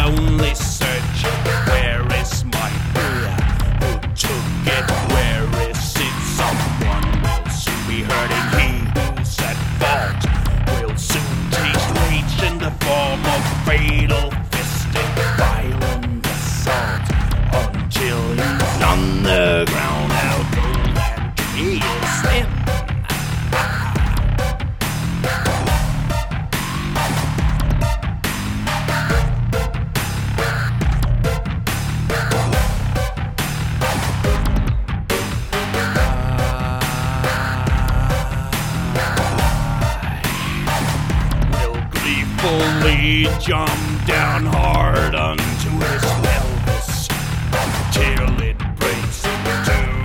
lonely searching. Where is my beer? Who took it? Where is it? Someone will soon be hurting. He who's at fault will soon taste rage in the form of fatal fisting, violent assault, until he's on the ground out cold and feels thin. Fully jump down hard onto his pelvis till it breaks in two.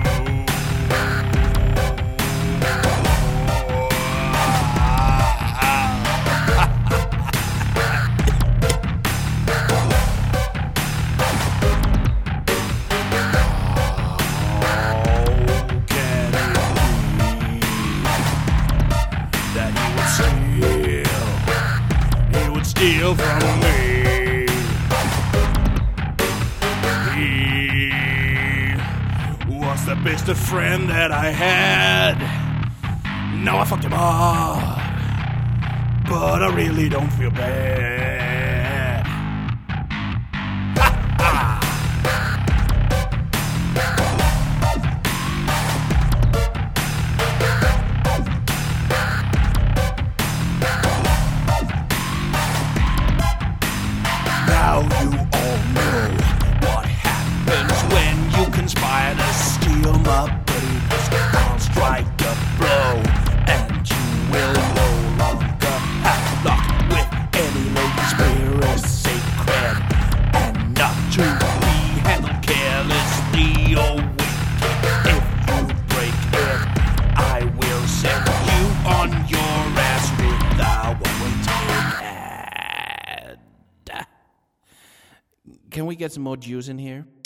Can it be that he would steal from me? He was the best of friend that I had. Now I fucked him up, but I really don't feel bad. Ha ha! Now you all know what happens when you conspire to steal my babies. I'll strike a blow, and you will no longer have luck with any lady spirit sacred, and not to be handled carelessly or wicked. If you break it, I will send you on your ass with a one-way ticket. Can we get some more Jews in here?